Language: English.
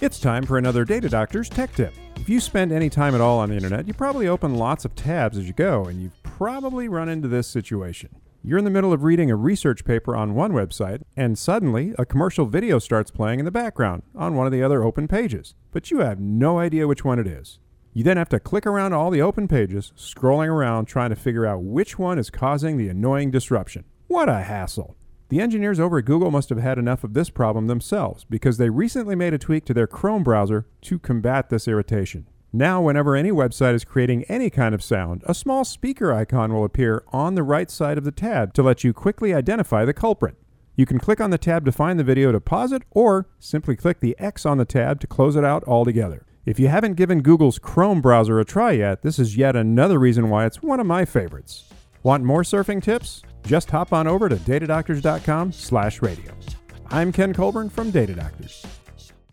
It's time for another Data Doctor's Tech Tip. If you spend any time at all on the internet, you probably open lots of tabs as you go, and you've probably run into this situation. You're in the middle of reading a research paper on one website, and suddenly a commercial video starts playing in the background on one of the other open pages, but you have no idea which one it is. You then have to click around all the open pages, scrolling around trying to figure out which one is causing the annoying disruption. What a hassle! The engineers over at Google must have had enough of this problem themselves because they recently made a tweak to their Chrome browser to combat this irritation. Now, whenever any website is creating any kind of sound, a small speaker icon will appear on the right side of the tab to let you quickly identify the culprit. You can click on the tab to find the video to pause it, or simply click the X on the tab to close it out altogether. If you haven't given Google's Chrome browser a try yet, this is yet another reason why it's one of my favorites. Want more surfing tips? Just hop on over to datadoctors.com/radio. I'm Ken Colburn from Data Doctors.